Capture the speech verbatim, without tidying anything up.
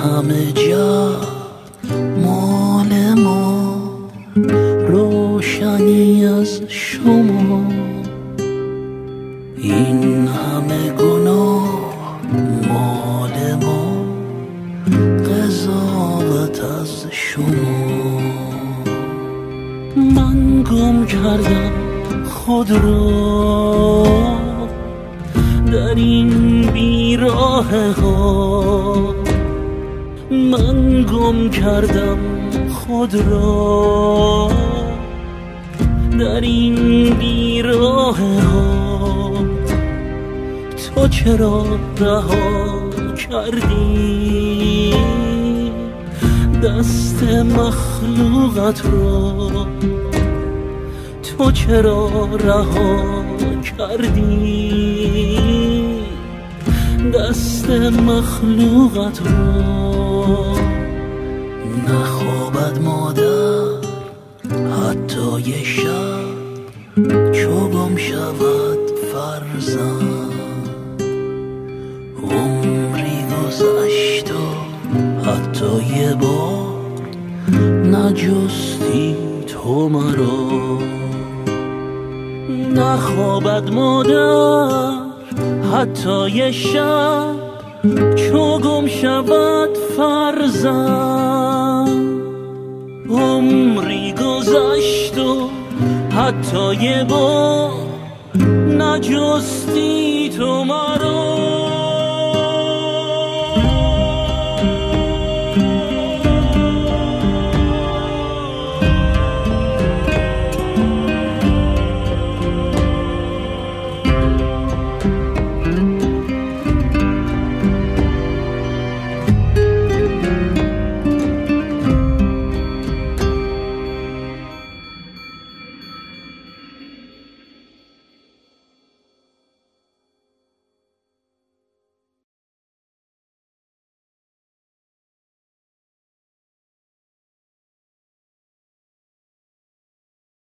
همه جا مال ما، روشنی از شما. این همه گناه مال ما، قضاوت از شما. من گم کردم خود را در این بیراه ها، من گم کردم خود را در این بیراه ها. تو چرا رها کردی دست مخلوقت را؟ تو چرا رها کردی دست مخلوقت را؟ نخوابد مادر حتی یه شب، چو گم شود فرزند. عمری گذشت و حتی یه بار نجستی تو مرا. نخوابد مادر حتی یه شب، چو گم شود فرزند. عمری گذشت و حتی یه بار نجستی تو مرا.